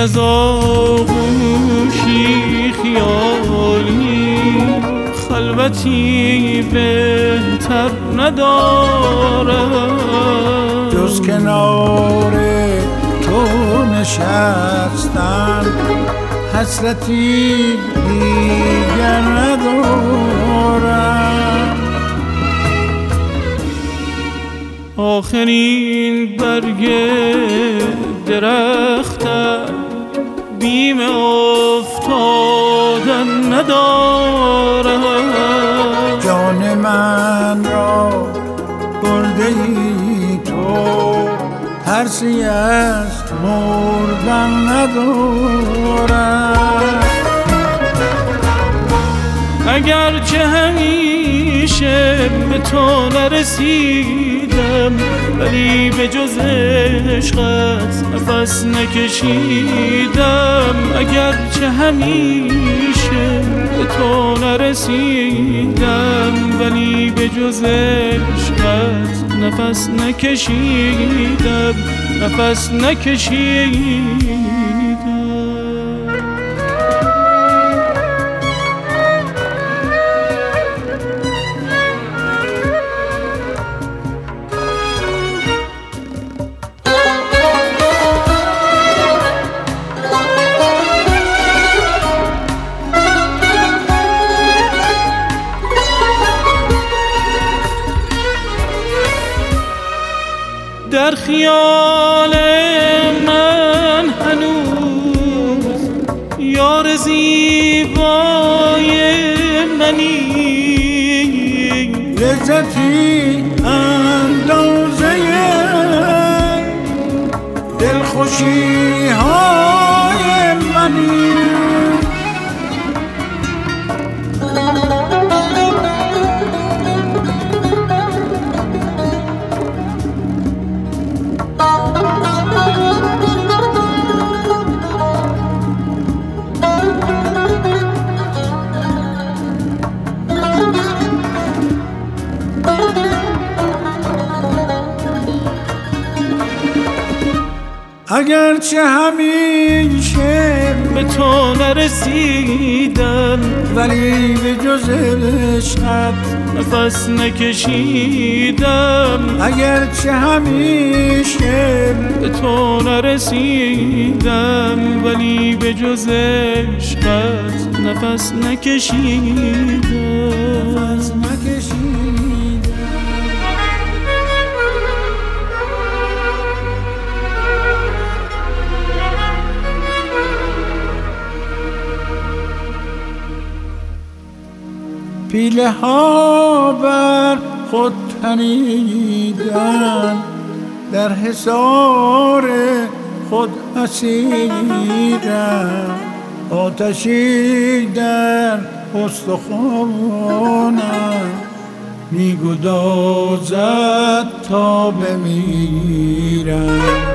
از آغوشی خیالی خلوتی بهتر ندارم جز کنار تو نشستن حسرتی دیگر ندارم آخرین برگ درختم بیم افتادن ندارم جان من را برده ای تو ترسی از مردن ندارم اگرچه همیشه به تو نرسیدم ولی به جز عشقت نفس نکشیدم اگرچه همیشه به تو نرسیدم ولی به جز عشقت نفس نکشیدم نفس نکشیدم در خیال من هنوز یار زیبای منی لذتی اندازه دلخوشی های منی اگرچه همیشه به تو نرسیدم ولی به جز عشقت نفس نکشیدم اگرچه همیشه به تو نرسیدم ولی به جز عشقت نفس نکشیدم پیله ها بر خود تنیدن در حصار خود اسیرم آتشی در استخوانم میگدازد تا بمیرم